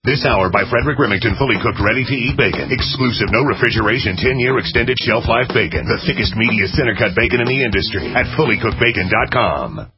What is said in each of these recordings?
This hour by Frederick Remington, fully cooked, ready-to-eat bacon. Exclusive, no refrigeration, 10-year extended shelf life bacon. The thickest, meatiest center-cut bacon in the industry at fullycookedbacon.com.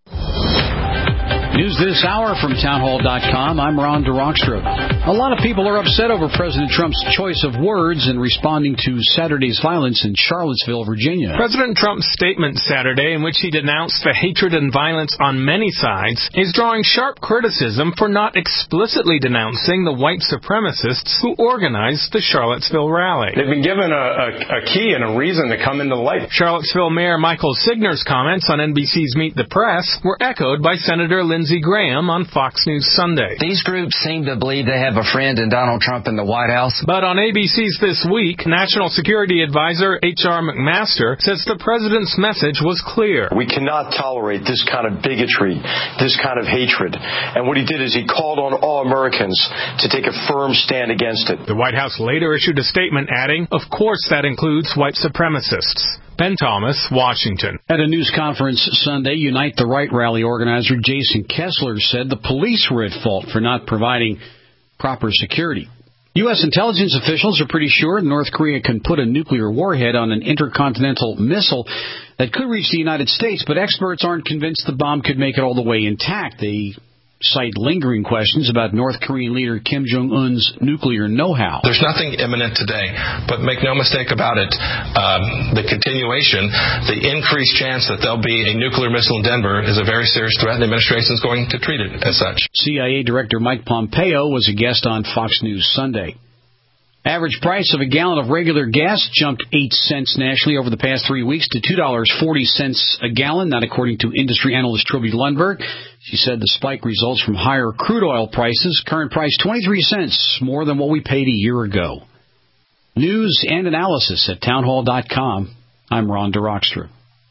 News this hour from townhall.com. I'm Ron DeRockstra. A lot of people are upset over President Trump's choice of words in responding to Saturday's violence in Charlottesville, Virginia. President Trump's statement Saturday, in which he denounced the hatred and violence on many sides, is drawing sharp criticism for not explicitly denouncing the white supremacists who organized the Charlottesville rally. They've been given a key and a reason to come into the light. Charlottesville Mayor Michael Signer's comments on NBC's Meet the Press were echoed by Senator Lindsey Graham on Fox News Sunday. These groups seem to believe they have a friend in Donald Trump in the White House. But on ABC's This Week, National Security Advisor H.R. McMaster says the president's message was clear. We cannot tolerate this kind of bigotry, this kind of hatred. And what he did is he called on all Americans to take a firm stand against it. The White House later issued a statement adding, of course that includes white supremacists. Ben Thomas, Washington. At a news conference Sunday, Unite the Right rally organizer Jason Kessler said the police were at fault for not providing proper security. U.S. intelligence officials are pretty sure North Korea can put a nuclear warhead on an intercontinental missile that could reach the United States, but experts aren't convinced the bomb could make it all the way intact. They cite lingering questions about North Korean leader Kim Jong-un's nuclear know-how. There's nothing imminent today, but make no mistake about it, the continuation, the increased chance that there'll be a nuclear missile in Denver is a very serious threat, and the administration is going to treat it as such. CIA Director Mike Pompeo was a guest on Fox News Sunday. Average price of a gallon of regular gas jumped 8 cents nationally over the past 3 weeks to $2.40 a gallon, not according to industry analyst Trilby Lundberg. She said the spike results from higher crude oil prices. Current price 23 cents, more than what we paid a year ago. News and analysis at townhall.com. I'm Ron DeRockstra.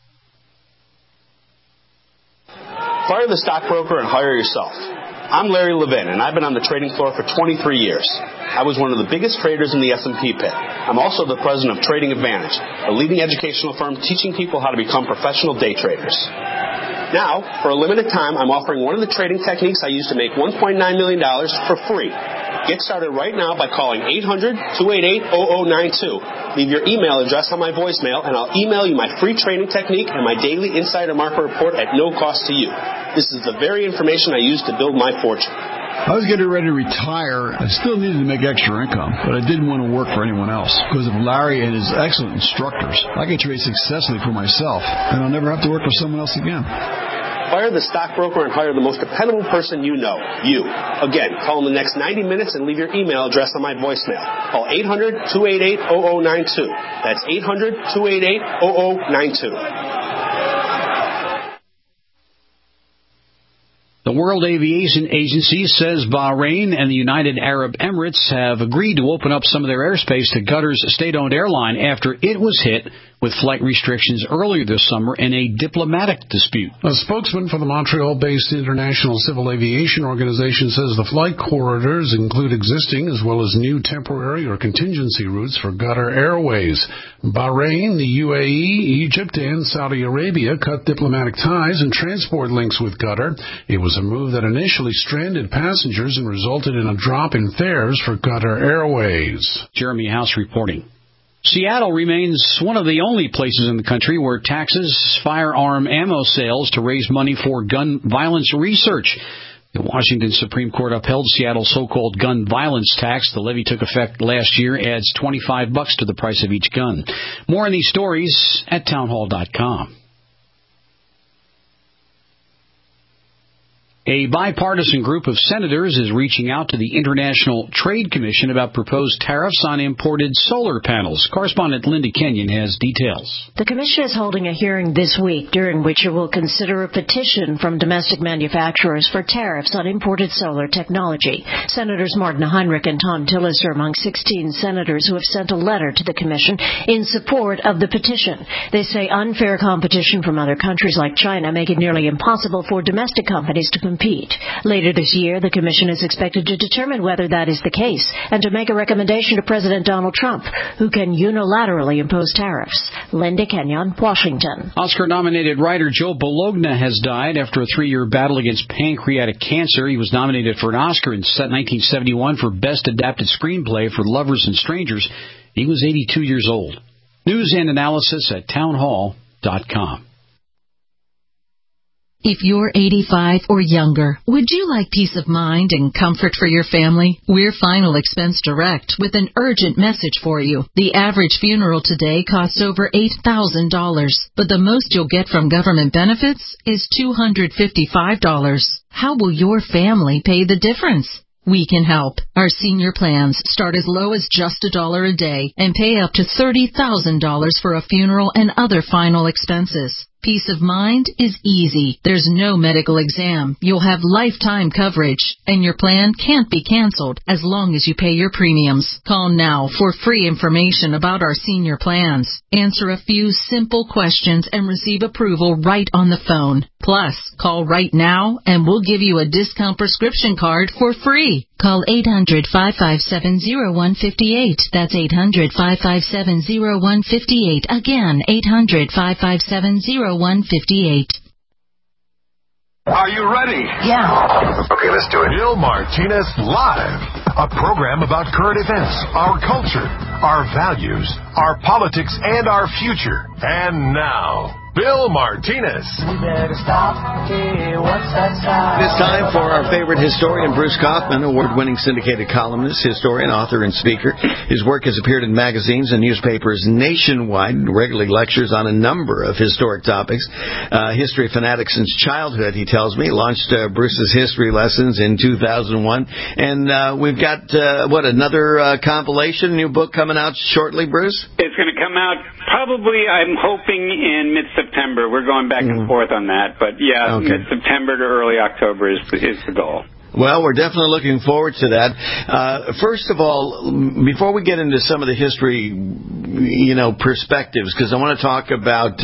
Fire the stockbroker and hire yourself. I'm Larry Levin, and I've been on the trading floor for 23 years. I was one of the biggest traders in the S&P pit. I'm also the president of Trading Advantage, a leading educational firm teaching people how to become professional day traders. Now, for a limited time, I'm offering one of the trading techniques I use to make $1.9 million for free. Get started right now by calling 800-288-0092. Leave your email address on my voicemail, and I'll email you my free trading technique and my daily insider market report at no cost to you. This is the very information I use to build my fortune. I was getting ready to retire. I still needed to make extra income, but I didn't want to work for anyone else. Because of Larry and his excellent instructors, I can trade successfully for myself, and I'll never have to work for someone else again. Fire the stockbroker and hire the most dependable person you know, you. Again, call in the next 90 minutes and leave your email address on my voicemail. Call 800-288-0092. That's 800-288-0092. The World Aviation Agency says Bahrain and the United Arab Emirates have agreed to open up some of their airspace to Qatar's state-owned airline after it was hit with flight restrictions earlier this summer in a diplomatic dispute. A spokesman for the Montreal-based International Civil Aviation Organization says the flight corridors include existing as well as new temporary or contingency routes for Qatar Airways. Bahrain, the UAE, Egypt, and Saudi Arabia cut diplomatic ties and transport links with Qatar. It was a move that initially stranded passengers and resulted in a drop in fares for Qatar Airways. Jeremy House reporting. Seattle remains one of the only places in the country where taxes firearm ammo sales to raise money for gun violence research. The Washington Supreme Court upheld Seattle's so-called gun violence tax. The levy took effect last year, adds $25 to the price of each gun. More on these stories at townhall.com. A bipartisan group of senators is reaching out to the International Trade Commission about proposed tariffs on imported solar panels. Correspondent Linda Kenyon has details. The commission is holding a hearing this week during which it will consider a petition from domestic manufacturers for tariffs on imported solar technology. Senators Martin Heinrich and Tom Tillis are among 16 senators who have sent a letter to the commission in support of the petition. They say unfair competition from other countries like China make it nearly impossible for domestic companies to compete compete. Later this year, the commission is expected to determine whether that is the case and to make a recommendation to President Donald Trump, who can unilaterally impose tariffs. Linda Kenyon, Washington. Oscar-nominated writer Joe Bologna has died after a 3-year battle against pancreatic cancer. He was nominated for an Oscar in 1971 for Best Adapted Screenplay for Lovers and Strangers. He was 82 years old. News and analysis at townhall.com. If you're 85 or younger, would you like peace of mind and comfort for your family? We're Final Expense Direct with an urgent message for you. The average funeral today costs over $8,000, but the most you'll get from government benefits is $255. How will your family pay the difference? We can help. Our senior plans start as low as just $1 a day and pay up to $30,000 for a funeral and other final expenses. Peace of mind is easy. There's no medical exam. You'll have lifetime coverage, and your plan can't be canceled as long as you pay your premiums. Call now for free information about our senior plans. Answer a few simple questions and receive approval right on the phone. Plus, call right now and we'll give you a discount prescription card for free. Call 800-557-0158. That's 800-557-0158. Again, 800-557-0158. Are you ready? Yeah. Okay, let's do it. Bill Martinez Live, a program about current events, our culture, our values, our politics, and our future. And now, Bill Martinez. We better stop. Okay, what's that sound? It's time for our favorite historian, Bruce Kaufman, award-winning syndicated columnist, historian, author, and speaker. His work has appeared in magazines and newspapers nationwide, regularly lectures on a number of historic topics. History fanatic since childhood, he tells me. Launched Bruce's History Lessons in 2001. And we've got, another compilation, new book coming out shortly, Bruce? It's going to come out probably, I'm hoping, in mid-September. We're going back and forth on that. But, yeah, mid-September to early October is the goal. Well, we're definitely looking forward to that. First of all, before we get into some of the history, perspectives, because I want to talk about,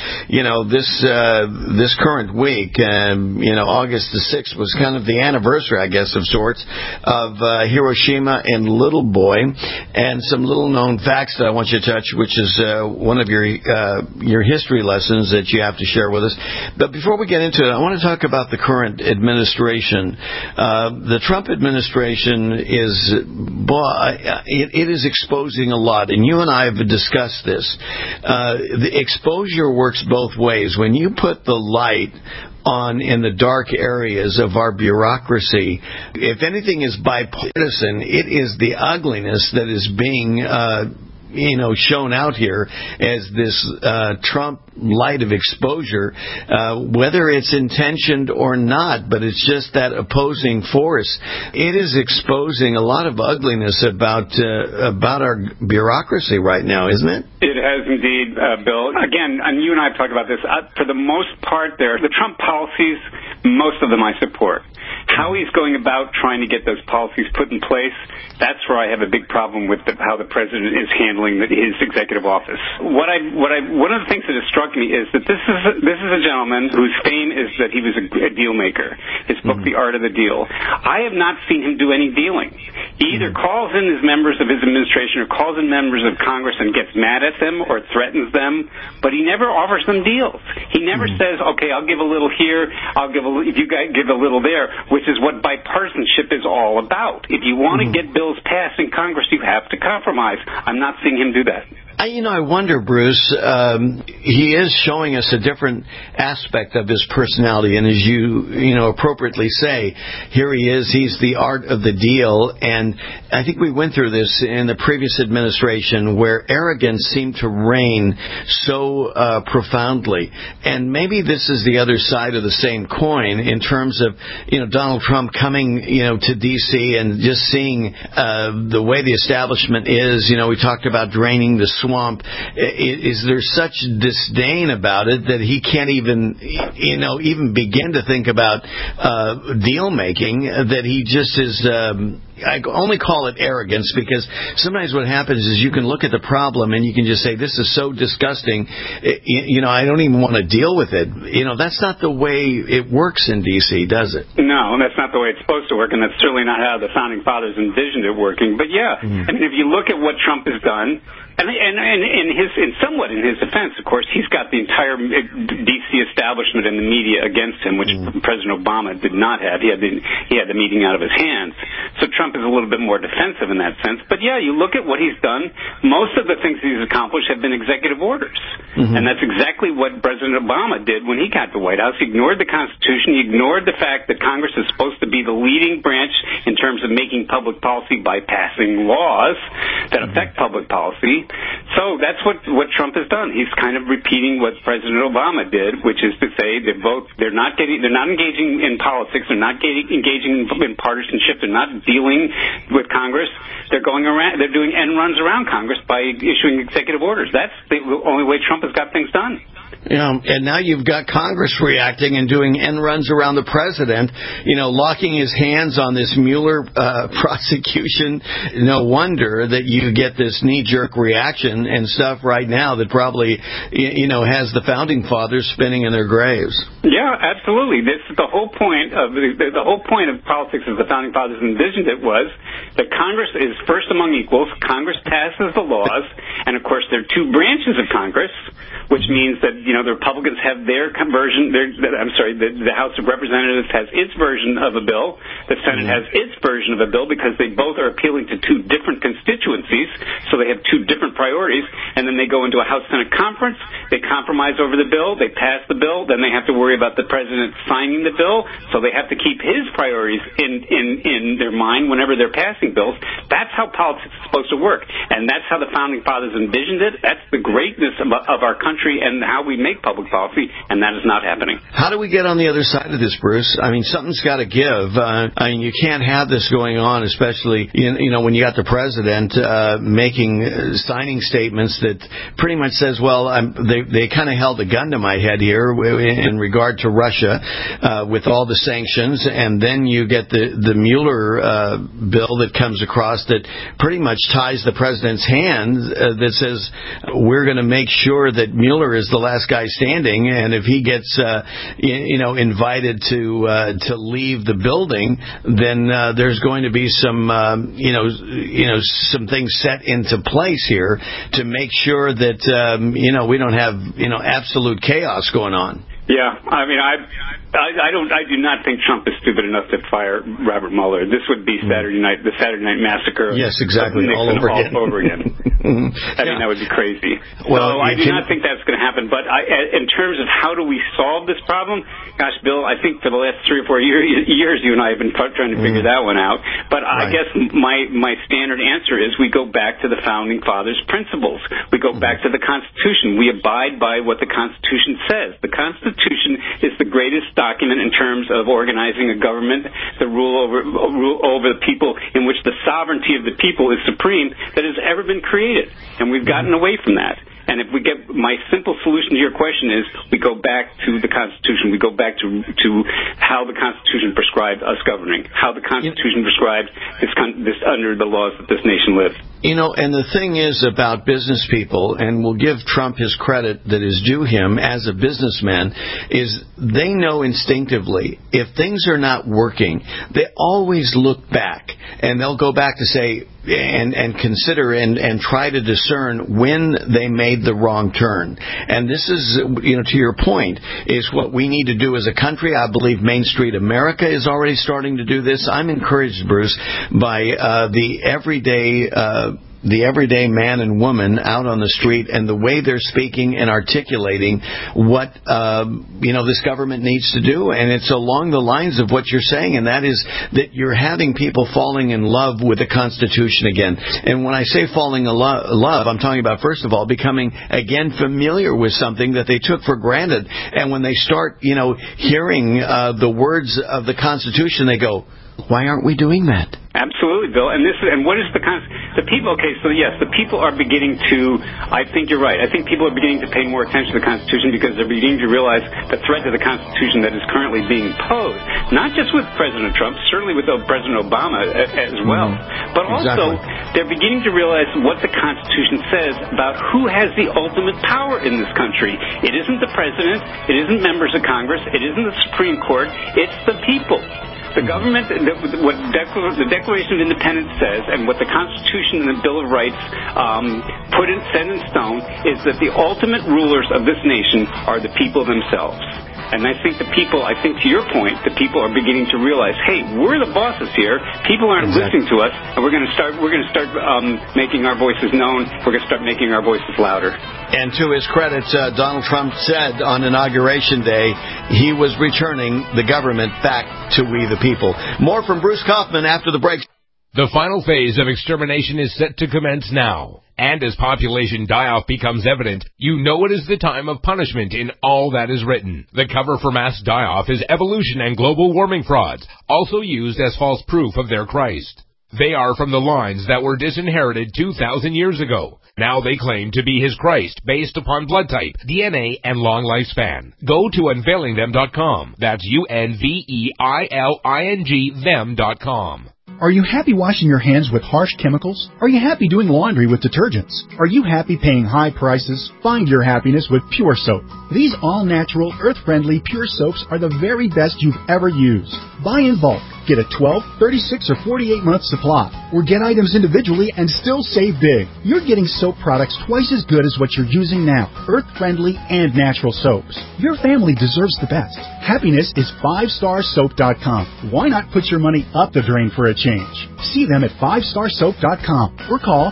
this current week. August the 6th was kind of the anniversary, I guess, of sorts, of Hiroshima and Little Boy, and some little-known facts that I want you to touch, which is one of your history lessons that you have to share with us. But before we get into it, I want to talk about the current administration. The Trump administration is exposing a lot, and you and I have discussed this. The exposure works both ways. When you put the light on in the dark areas of our bureaucracy, if anything is bipartisan, it is the ugliness that is being shown out here as this Trump light of exposure, whether it's intentioned or not, but it's just that opposing force. It is exposing a lot of ugliness about our bureaucracy right now, isn't it? It has indeed, Bill. Again, and you and I have talked about this. For the most part, the Trump policies, most of them I support. How he's going about trying to get those policies put in place, that's where I have a big problem with how the president is handling his executive office. One of the things that has struck me is that this is a gentleman whose fame is that he was a deal maker. His book, The Art of the Deal. I have not seen him do any dealing. He either calls in his members of his administration or calls in members of Congress and gets mad at them or threatens them, but he never offers them deals. He never says, okay, I'll give a little here, if you guys give a little there, which is what bipartisanship is all about. If you want to get bills passed in Congress, you have to compromise. I'm not seeing him do that. I wonder, Bruce, he is showing us a different aspect of his personality, and as you appropriately say, here he is, he's the art of the deal, and I think we went through this in the previous administration where arrogance seemed to reign so profoundly, and maybe this is the other side of the same coin in terms of, Donald Trump coming, to D.C. and just seeing the way the establishment is. We talked about draining the swamp. Is there such disdain about it that he can't even begin to think about deal making, that he just is I only call it arrogance because sometimes what happens is you can look at the problem and you can just say, this is so disgusting, I don't even want to deal with it. That's not the way it works in D.C., does it? No, that's not the way it's supposed to work, and that's certainly not how the Founding Fathers envisioned it working. But yeah, I mean, if you look at what Trump has done, and somewhat in his defense, of course, he's got the entire D.C. establishment and the media against him, which President Obama did not have. He had the meeting out of his hands. So Trump is a little bit more defensive in that sense. But yeah, you look at what he's done. Most of the things he's accomplished have been executive orders, and that's exactly what President Obama did when he got to the White House. He ignored the Constitution. He ignored the fact that Congress is supposed to be the leading branch in terms of making public policy by passing laws that affect public policy. So that's what Trump has done. He's kind of repeating what President Obama did, which is to say they're not engaging in politics, they're not engaging in partisanship, they're not dealing with Congress. They're doing end runs around Congress by issuing executive orders. That's the only way Trump has got things done. And now you've got Congress reacting and doing end runs around the president, locking his hands on this Mueller prosecution. No wonder that you get this knee-jerk reaction and stuff right now that probably, has the Founding Fathers spinning in their graves. Yeah, absolutely. This is the whole point of the whole point of politics as the Founding Fathers envisioned it was that Congress is first among equals. Congress passes the laws, and of course there are two branches of Congress, which means that the Republicans have their version. The House of Representatives has its version of a bill. The Senate has its version of a bill because they both are appealing to two different constituencies, so they have two different priorities. And then they go into a House-Senate conference. They compromise over the bill. They pass the bill. Then they have to worry about the president signing the bill, so they have to keep his priorities in their mind whenever they're passing bills. That's how politics is supposed to work, and that's how the Founding Fathers envisioned it. That's the greatness of our country and how we make public policy, and that is not happening. How do we get on the other side of this, Bruce? I mean, something's got to give. You can't have this going on, especially when you got the president signing statements that pretty much says, well, they kind of held a gun to my head here in regard to Russia with all the sanctions, and then you get the Mueller bill that comes across that pretty much ties the president's hands that says we're going to make sure that Mueller is the last guy standing, and if he gets invited to leave the building, then there's going to be some some things set into place here to make sure that we don't have absolute chaos going on. Yeah, I mean, I do not think Trump is stupid enough to fire Robert Mueller. This would be the Saturday Night Massacre. Yes, exactly, all over again. I mean, that would be crazy. Well, so I do not think that's going to happen. But in terms of how do we solve this problem, gosh, Bill, I think for the last 3 or 4 years, you and I have been trying to figure that one out. But I guess my standard answer is we go back to the Founding Fathers' principles. We go back to the Constitution. We abide by what the Constitution says. The Constitution is the greatest document in terms of organizing a government, the rule over the people, in which the sovereignty of the people is supreme, that has ever been created. And we've gotten away from that. And if we get, my simple solution to your question is we go back to the Constitution. We go back to how the Constitution prescribed us governing, how the Constitution prescribed this under the laws that this nation lives. And the thing is about business people, and we'll give Trump his credit that is due him as a businessman, is they know instinctively if things are not working, they always look back, and they'll go back to say, and consider and try to discern when they made the wrong turn. And this is, to your point, is what we need to do as a country. I believe Main Street America is already starting to do this. I'm encouraged, Bruce, by the everyday man and woman out on the street and the way they're speaking and articulating what this government needs to do. And it's along the lines of what you're saying, and that is that you're having people falling in love with the Constitution again. And when I say falling in love, I'm talking about, first of all, becoming again familiar with something that they took for granted. And when they start hearing the words of the Constitution, they go, why aren't we doing that? Absolutely, Bill. And what is the people? Okay, so yes, the people are beginning to. I think you're right. I think people are beginning to pay more attention to the Constitution because they're beginning to realize the threat to the Constitution that is currently being posed. Not just with President Trump, certainly with President Obama as well, but also they're beginning to realize what the Constitution says about who has the ultimate power in this country. It isn't the president. It isn't members of Congress. It isn't the Supreme Court. It's the people. The government, what the Declaration of Independence says, and what the Constitution and the Bill of Rights set in stone, is that the ultimate rulers of this nation are the people themselves. And I think to your point, the people are beginning to realize, hey, we're the bosses here. People aren't listening to us, and we're going to start making our voices known. We're going to start making our voices louder. And to his credit, Donald Trump said on Inauguration Day he was returning the government back to we the people. More from Bruce Kaufman after the break. The final phase of extermination is set to commence now. And as population die-off becomes evident, you know it is the time of punishment in all that is written. The cover for mass die-off is evolution and global warming frauds, also used as false proof of their Christ. They are from the lines that were disinherited 2,000 years ago. Now they claim to be his Christ based upon blood type, DNA, and long lifespan. Go to unveilingthem.com. That's UNVEILING them.com. Are you happy washing your hands with harsh chemicals? Are you happy doing laundry with detergents? Are you happy paying high prices? Find your happiness with Pure Soap. These all-natural, earth-friendly Pure Soaps are the very best you've ever used. Buy in bulk. Get a 12, 36, or 48-month supply. Or get items individually and still save big. You're getting soap products twice as good as what you're using now. Earth-friendly and natural soaps. Your family deserves the best. Happiness is 5starsoap.com. Why not put your money up the drain for a change? See them at 5starsoap.com or call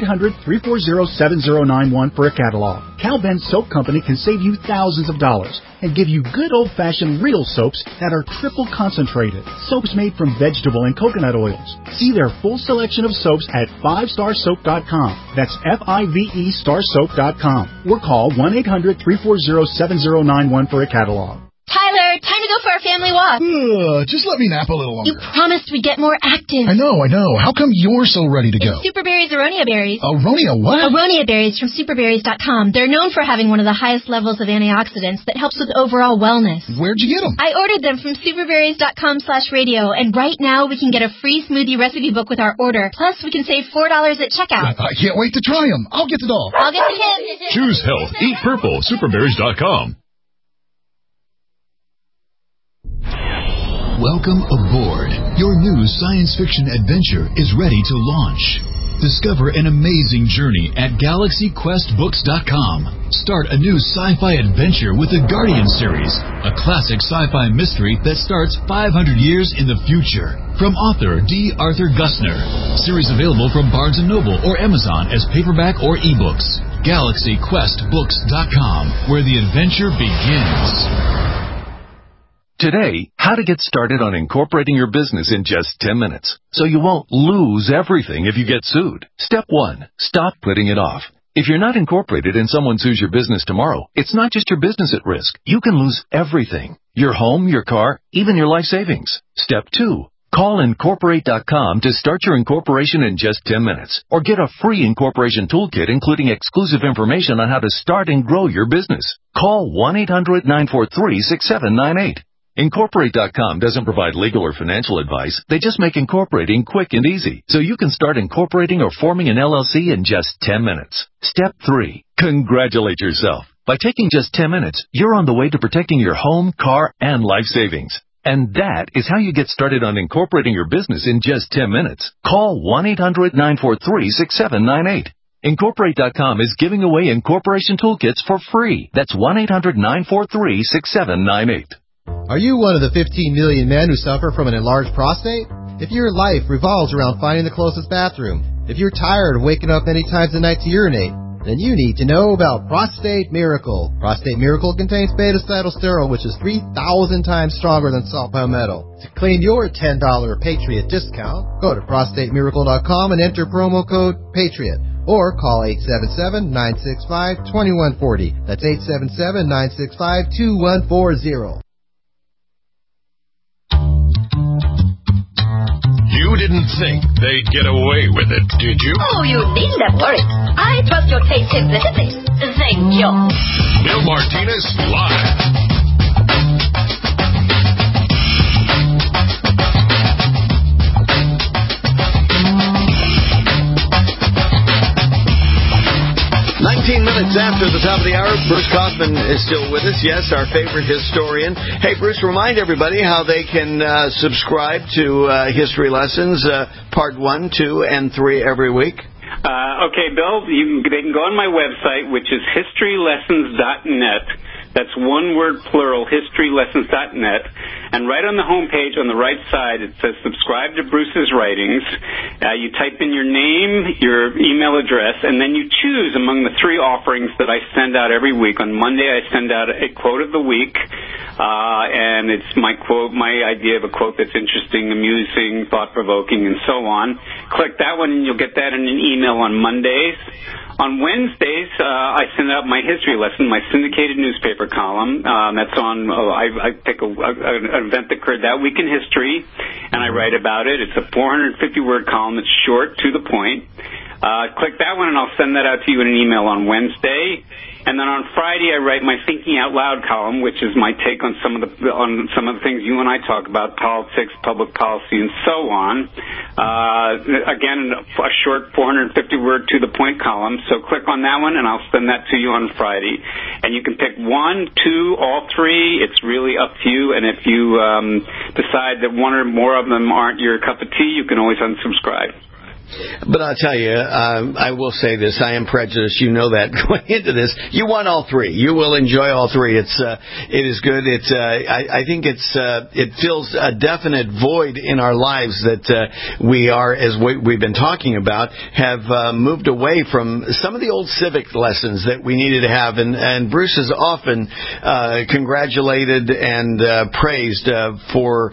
1-800-340-7091 for a catalog. Cal Ben Soap Company can save you thousands of dollars and give you good old-fashioned real soaps that are triple concentrated. Soaps made from vegetable and coconut oils. See their full selection of soaps at 5starsoap.com. That's FIVE starsoap.com. Or call 1-800-340-7091 for a catalog. Tyler, time to go for our family walk. Just let me nap a little longer. You promised we'd get more active. I know. How come you're so ready to go? It's Superberry's Aronia berries. Aronia what? Aronia berries from superberries.com. They're known for having one of the highest levels of antioxidants that helps with overall wellness. Where'd you get them? I ordered them from superberries.com/radio, and right now we can get a free smoothie recipe book with our order. Plus, we can save $4 at checkout. I can't wait to try them. I'll get the dog. I'll get the kids. Choose health. Eat purple. Superberries.com. Welcome aboard. Your new science fiction adventure is ready to launch. Discover an amazing journey at GalaxyQuestBooks.com. Start a new sci-fi adventure with the Guardian series, a classic sci-fi mystery that starts 500 years in the future. From author D. Arthur Gussner. Series available from Barnes & Noble or Amazon as paperback or ebooks. GalaxyQuestBooks.com, where the adventure begins. Today, how to get started on incorporating your business in just 10 minutes, so you won't lose everything if you get sued. Step 1. Stop putting it off. If you're not incorporated and someone sues your business tomorrow, it's not just your business at risk. You can lose everything. Your home, your car, even your life savings. Step 2. Call Incorporate.com to start your incorporation in just 10 minutes. Or get a free incorporation toolkit including exclusive information on how to start and grow your business. Call 1-800-943-6798. Incorporate.com doesn't provide legal or financial advice. They just make incorporating quick and easy, so you can start incorporating or forming an LLC in just 10 minutes. Step 3. Congratulate yourself. By taking just 10 minutes, you're on the way to protecting your home, car, and life savings. And that is how you get started on incorporating your business in just 10 minutes. Call 1-800-943-6798. Incorporate.com is giving away incorporation toolkits for free. That's 1-800-943-6798. Are you one of the 15 million men who suffer from an enlarged prostate? If your life revolves around finding the closest bathroom, if you're tired of waking up many times a night to urinate, then you need to know about Prostate Miracle. Prostate Miracle contains beta-cytosterol, which is 3,000 times stronger than salt palmetto. To claim your $10 Patriot discount, go to prostatemiracle.com and enter promo code PATRIOT. Or call 877-965-2140. That's 877-965-2140. You didn't think they'd get away with it, did you? Oh, you needn't worry. I trust your taste implicitly. Thank you. Bill Martinez Live. Minutes after the top of the hour, Bruce Kaufman is still with us. Yes, our favorite historian. Hey, Bruce, remind everybody how they can subscribe to History Lessons, Part 1, 2, and 3 every week. Okay, Bill, they can go on my website, which is historylessons.net. That's one word plural, historylessons.net. And right on the home page on the right side, it says subscribe to Bruce's writings. You type in your name, your email address, and then you choose among the 3 offerings that I send out every week. On Monday, I send out a quote of the week, and it's my quote, my idea of a quote that's interesting, amusing, thought-provoking, and so on. Click that one, and you'll get that in an email on Mondays. On Wednesdays, I send out my history lesson, my syndicated newspaper column. That's on, I pick an event that occurred that week in history, and I write about it. It's a 450-word column. It's short, to the point. Click that one, and I'll send that out to you in an email on Wednesday. And then on Friday, I write my Thinking Out Loud column, which is my take on some of the things you and I talk about, politics, public policy, and so on. Again, a short 450-word to-the-point column. So click on that one, and I'll send that to you on Friday. And you can pick 1, 2, all 3. It's really up to you. And if you decide that one or more of them aren't your cup of tea, you can always unsubscribe. But I'll tell you, I will say this. I am prejudiced. You know that going into this. You want all 3. You will enjoy all 3. It is good. I think it fills a definite void in our lives that we are, as we've been talking about, have moved away from some of the old civic lessons that we needed to have. And Bruce is often congratulated and praised for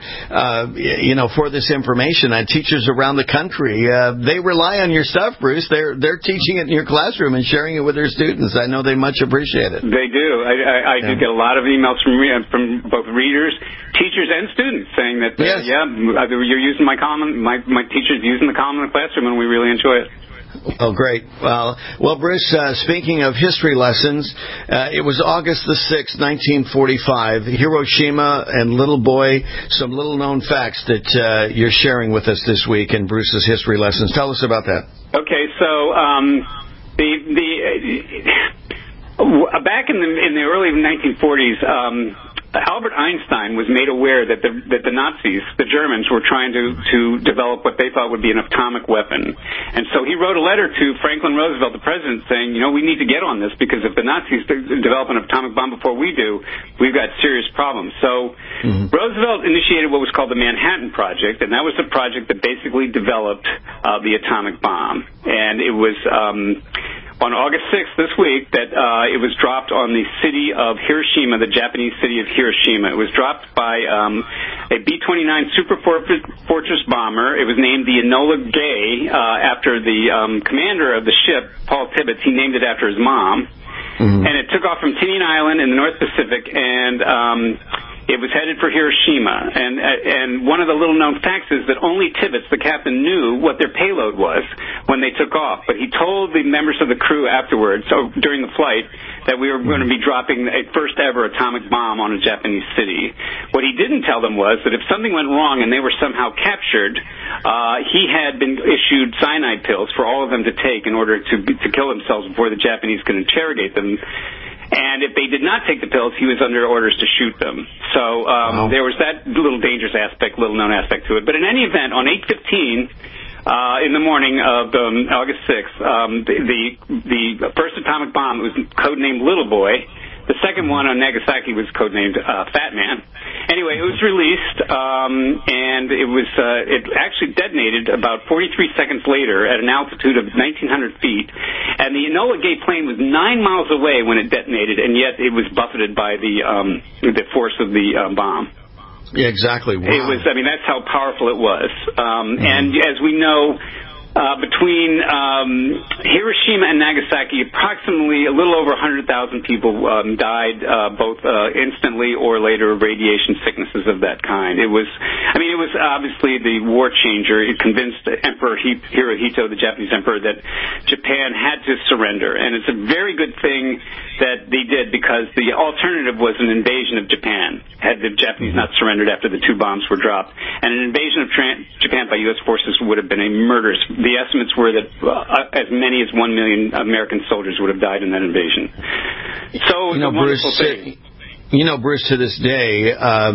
this information. And teachers around the country, they rely on your stuff, Bruce. They're teaching it in your classroom and sharing it with their students. I know they much appreciate it. They do. I do get a lot of emails from both readers, teachers, and students saying that, you're using my column, my teacher's using the column in the classroom, and we really enjoy it. Oh, great. Well, Bruce, speaking of history lessons, it was August the 6th, 1945, Hiroshima and Little Boy, some little-known facts that you're sharing with us this week in Bruce's history lessons. Tell us about that. Okay, so back in the early 1940s, Albert Einstein was made aware that the Nazis, the Germans, were trying to develop what they thought would be an atomic weapon. And so he wrote a letter to Franklin Roosevelt, the president, saying, we need to get on this because if the Nazis develop an atomic bomb before we do, we've got serious problems. So Roosevelt initiated what was called the Manhattan Project, and that was the project that basically developed the atomic bomb. And it was on August 6th this week that it was dropped on the city of Hiroshima, the Japanese city of Hiroshima. It was dropped by a B-29 Super Fortress bomber. It was named the Enola Gay after the commander of the ship, Paul Tibbets. He named it after his mom. And it took off from Tinian Island in the North Pacific, and it was headed for Hiroshima. And one of the little-known facts is that only Tibbets, the captain, knew what their payload was when they took off. But he told the members of the crew afterwards, during the flight, that we were going to be dropping a first-ever atomic bomb on a Japanese city. What he didn't tell them was that if something went wrong and they were somehow captured, he had been issued cyanide pills for all of them to take in order to kill themselves before the Japanese could interrogate them. And if they did not take the pills, he was under orders to shoot them. So there was that little dangerous aspect, little-known aspect to it. But in any event, on 8:15 in the morning of August 6th, the first atomic bomb was codenamed Little Boy. The second one on Nagasaki was codenamed Fat Man. Anyway, it was released, and it actually detonated about 43 seconds later at an altitude of 1,900 feet. And the Enola Gay plane was 9 miles away when it detonated, and yet it was buffeted by the force of the bomb. Yeah, exactly. Wow. It was. I mean, that's how powerful it was. And as we know, between Hiroshima and Nagasaki, approximately a little over 100,000 people died both instantly or later of radiation sicknesses of that kind. It was obviously the war changer. It convinced Emperor Hirohito, the Japanese emperor, that Japan had to surrender. And it's a very good thing that they did, because the alternative was an invasion of Japan, had the Japanese not surrendered after the 2 bombs were dropped. And an invasion of Japan by U.S. forces would have been a murderous. The estimates were that as many as 1 million American soldiers would have died in that invasion. So it's a wonderful thing. Bruce, to this day, I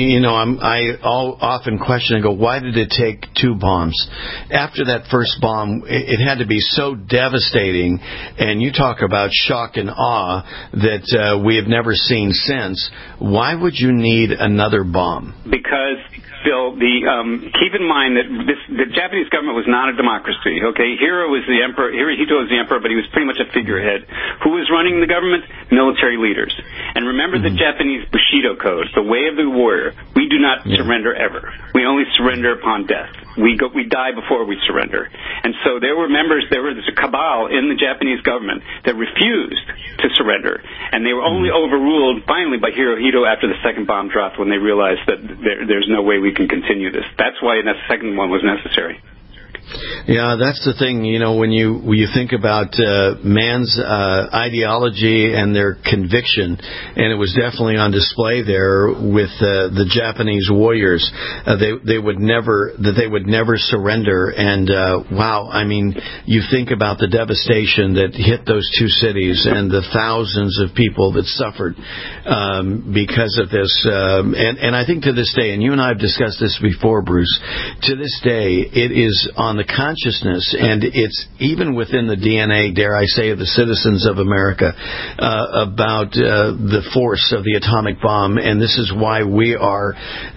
often question and go, why did it take 2 bombs? After that first bomb, it had to be so devastating, and you talk about shock and awe that we have never seen since. Why would you need another bomb? Because, Bill, keep in mind that the Japanese government was not a democracy. Okay, Hirohito was the emperor, but he was pretty much a figurehead. Who was running the government? Military leaders. And remember the Japanese Bushido Code, the way of the warrior. We do not surrender ever. We only surrender upon death. We die before we surrender. And so there was a cabal in the Japanese government that refused to surrender, and they were only overruled finally by Hirohito after the second bomb dropped, when they realized that there's no way we can continue this. That's why that second one was necessary. Yeah, that's the thing, when you think about man's ideology and their conviction, and it was definitely on display there with the Japanese warriors. They would never surrender, and wow, I mean, you think about the devastation that hit those 2 cities and the thousands of people that suffered because of this, and I think to this day, and you and I have discussed this before, Bruce, to this day it is on the consciousness, and it's even within the DNA, dare I say, of the citizens of America, about the force of the atomic bomb, and this is why we are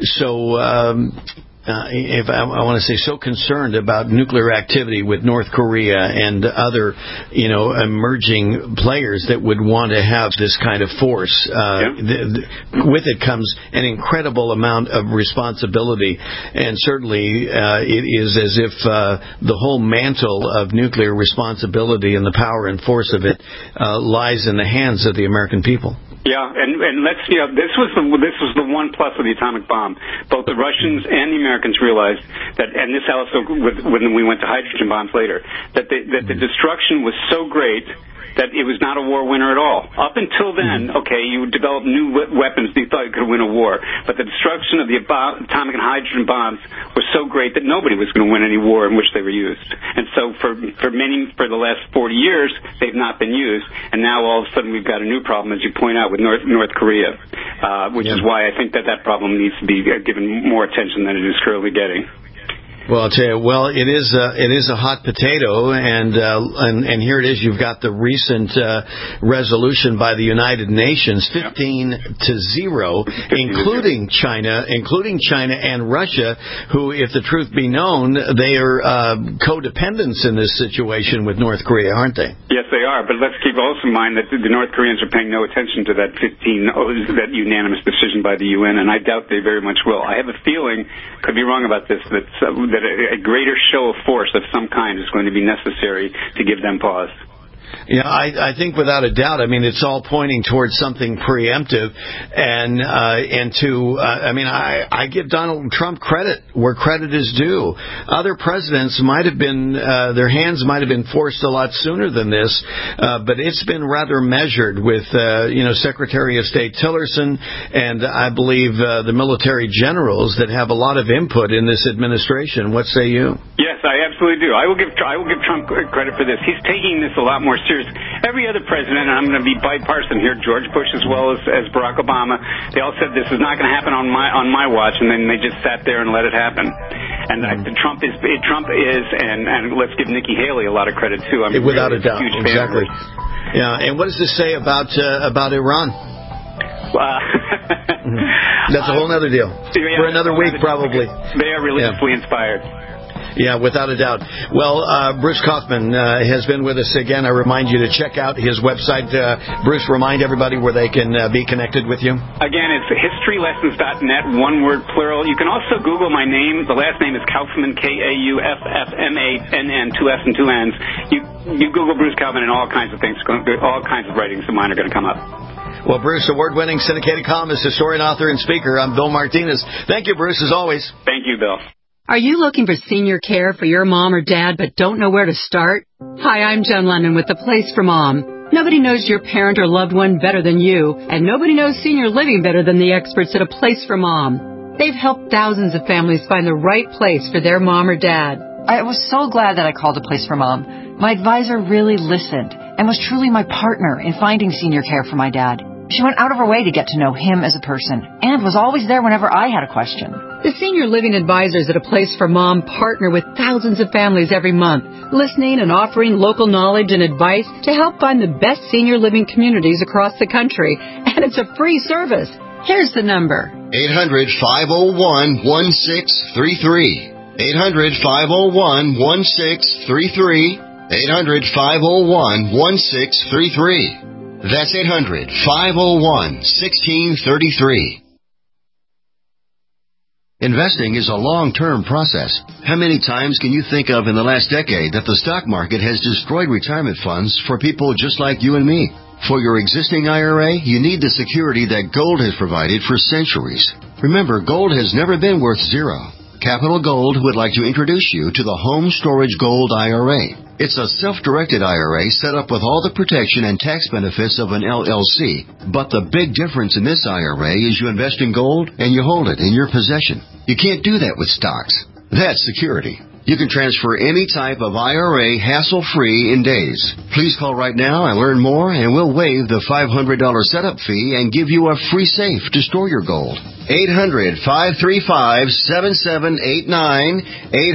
so if I want to say so concerned about nuclear activity with North Korea and other, emerging players that would want to have this kind of force. With it comes an incredible amount of responsibility, and certainly it is as if the whole mantle of nuclear responsibility and the power and force of it lies in the hands of the American people. Yeah, and let's this was the one plus of the atomic bomb. Both the Russians and the Americans realized that, and this also when we went to hydrogen bombs later, that the destruction was so great that it was not a war winner at all. Up until then, okay, you developed new weapons that you thought you could win a war, but the destruction of the atomic and hydrogen bombs was so great that nobody was going to win any war in which they were used. And so for the last 40 years, they've not been used, and now all of a sudden we've got a new problem, as you point out, with North Korea, which is why I think that problem needs to be given more attention than it is currently getting. Well, I'll tell you, it is a hot potato, and here it is. You've got the recent resolution by the United Nations, 15-0, including China and Russia, who, if the truth be known, they are codependents in this situation with North Korea, aren't they? Yes, they are. But let's keep also in mind that the North Koreans are paying no attention to that that unanimous decision by the UN, and I doubt they very much will. I have a feeling, could be wrong about this, that a greater show of force of some kind is going to be necessary to give them pause. Yeah, I think without a doubt. I mean, it's all pointing towards something preemptive, and I give Donald Trump credit where credit is due. Other presidents might have been their hands might have been forced a lot sooner than this, but it's been rather measured with Secretary of State Tillerson and I believe the military generals that have a lot of input in this administration. What say you? Yes, I absolutely do. I will give Trump credit for this. He's taking this a lot more serious. Every other president, and I'm going to be bipartisan here, George Bush as well as Barack Obama, they all said this is not going to happen on my watch, and then they just sat there and let it happen. And Trump is, and let's give Nikki Haley a lot of credit too. I'm without a doubt, huge exactly. Yeah, and what does this say about Iran? That's a whole other deal for another week, probably. They are religiously inspired. Yeah, without a doubt. Well, Bruce Kaufman has been with us again. I remind you to check out his website. Bruce, remind everybody where they can be connected with you. Again, it's historylessons.net, one word plural. You can also Google my name. The last name is Kaufman, Kauffmann, 2 F's and 2 N's. You Google Bruce Kaufman and all kinds of things, all kinds of writings of mine are going to come up. Well, Bruce, award-winning syndicated columnist, historian, author, and speaker. I'm Bill Martinez. Thank you, Bruce, as always. Thank you, Bill. Are you looking for senior care for your mom or dad but don't know where to start? Hi, I'm Jen Lennon with The Place for Mom. Nobody knows your parent or loved one better than you, and nobody knows senior living better than the experts at A Place for Mom. They've helped thousands of families find the right place for their mom or dad. I was so glad that I called A Place for Mom. My advisor really listened and was truly my partner in finding senior care for my dad. She went out of her way to get to know him as a person and was always there whenever I had a question. The senior living advisors at A Place for Mom partner with thousands of families every month, listening and offering local knowledge and advice to help find the best senior living communities across the country. And it's a free service. Here's the number. 800-501-1633. 800-501-1633. 800-501-1633. That's 800-501-1633. Investing is a long-term process. How many times can you think of in the last decade that the stock market has destroyed retirement funds for people just like you and me? For your existing IRA, you need the security that gold has provided for centuries. Remember, gold has never been worth zero. Capital Gold would like to introduce you to the Home Storage Gold IRA. It's a self-directed IRA set up with all the protection and tax benefits of an LLC. But the big difference in this IRA is you invest in gold and you hold it in your possession. You can't do that with stocks. That's security. You can transfer any type of IRA hassle-free in days. Please call right now and learn more, and we'll waive the $500 setup fee and give you a free safe to store your gold. 800-535-7789.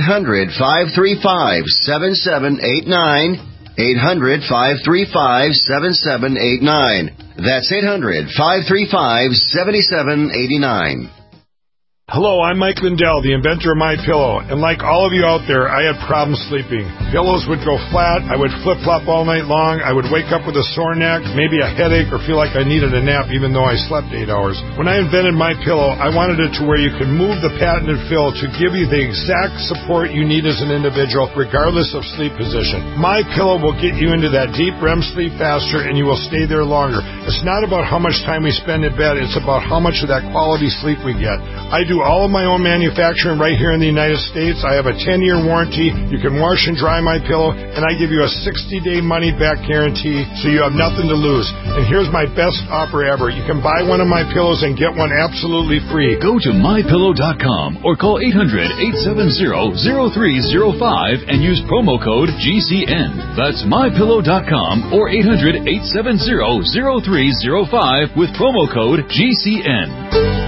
800-535-7789. 800-535-7789. That's 800-535-7789. Hello, I'm Mike Lindell, the inventor of MyPillow, and like all of you out there, I had problems sleeping. Pillows would go flat, I would flip-flop all night long, I would wake up with a sore neck, maybe a headache, or feel like I needed a nap even though I slept 8 hours. When I invented MyPillow, I wanted it to where you could move the patented fill to give you the exact support you need as an individual, regardless of sleep position. MyPillow will get you into that deep REM sleep faster, and you will stay there longer. It's not about how much time we spend in bed, it's about how much of that quality sleep we get. I do all of my own manufacturing right here in the United States. I have a 10-year warranty. You can wash and dry MyPillow, and I give you a 60-day money-back guarantee, so you have nothing to lose. And here's my best offer ever. You can buy one of my pillows and get one absolutely free. Go to MyPillow.com or call 800-870-0305 and use promo code GCN. That's MyPillow.com or 800-870-0305 with promo code GCN.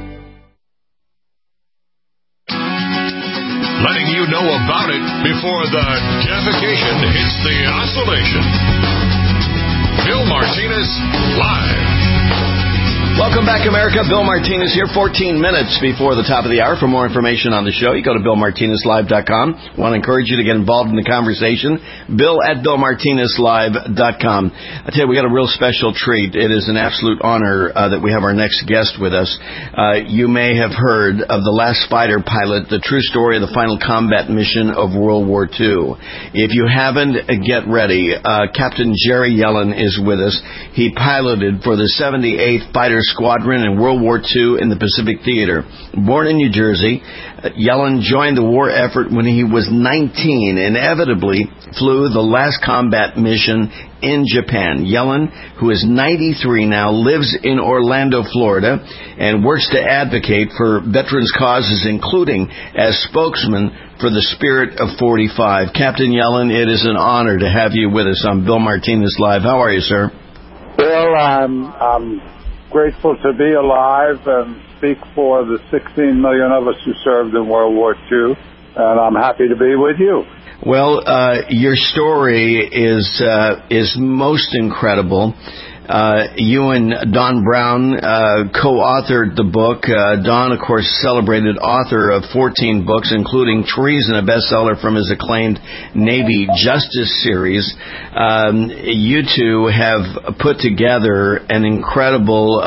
Letting you know about it before the defecation hits the oscillation. Bill Martinez, live. Welcome back, America. Bill Martinez here, 14 minutes before the top of the hour. For more information on the show, you go to BillMartinezLive.com. Want to encourage you to get involved in the conversation. Bill at BillMartinezLive.com. I tell you, we got a real special treat. It is an absolute honor that we have our next guest with us. You may have heard of the last fighter pilot, the true story of the final combat mission of World War II. If you haven't, get ready. Captain Jerry Yellin is with us. He piloted for the 78th Fighter Squadron in World War II in the Pacific Theater. Born in New Jersey, Yellin joined the war effort when he was 19, inevitably flew the last combat mission in Japan. Yellin, who is 93 now, lives in Orlando, Florida, and works to advocate for veterans' causes, including as spokesman for the Spirit of 45. Captain Yellin, it is an honor to have you with us on Bill Martinez Live. How are you, sir? Bill, I'm grateful to be alive and speak for the 16 million of us who served in World War II, and I'm happy to be with you. Well, your story is most incredible. You and Don Brown co-authored the book. Don, of course, celebrated author of 14 books, including Treason, a bestseller from his acclaimed Navy Justice series. You two have put together an incredible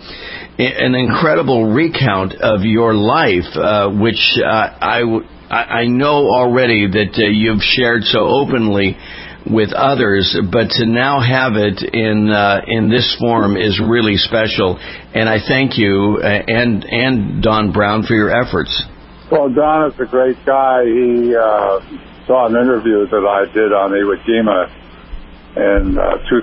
recount of your life, which I know already that you've shared so openly with others, but to now have it in this form is really special. And I thank you and Don Brown for your efforts. Well, Don is a great guy. He saw an interview that I did on Iwo Jima in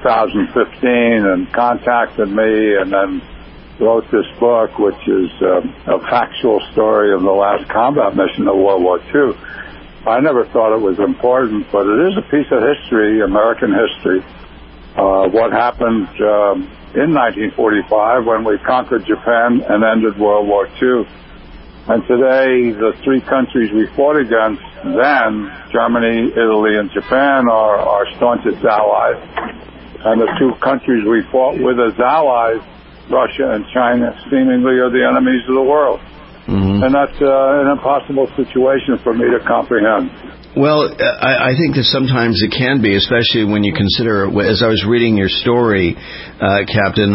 2015 and contacted me, and then wrote this book, which is a factual story of the last combat mission of World War II. I never thought it was important, but it is a piece of history, American history, what happened in 1945 when we conquered Japan and ended World War II. And today, the three countries we fought against then, Germany, Italy, and Japan, are our staunchest allies. And the two countries we fought with as allies, Russia and China, seemingly are the enemies of the world. Mm-hmm. And that's an impossible situation for me to comprehend. Well, I think that sometimes it can be, especially when you consider, as I was reading your story, Captain,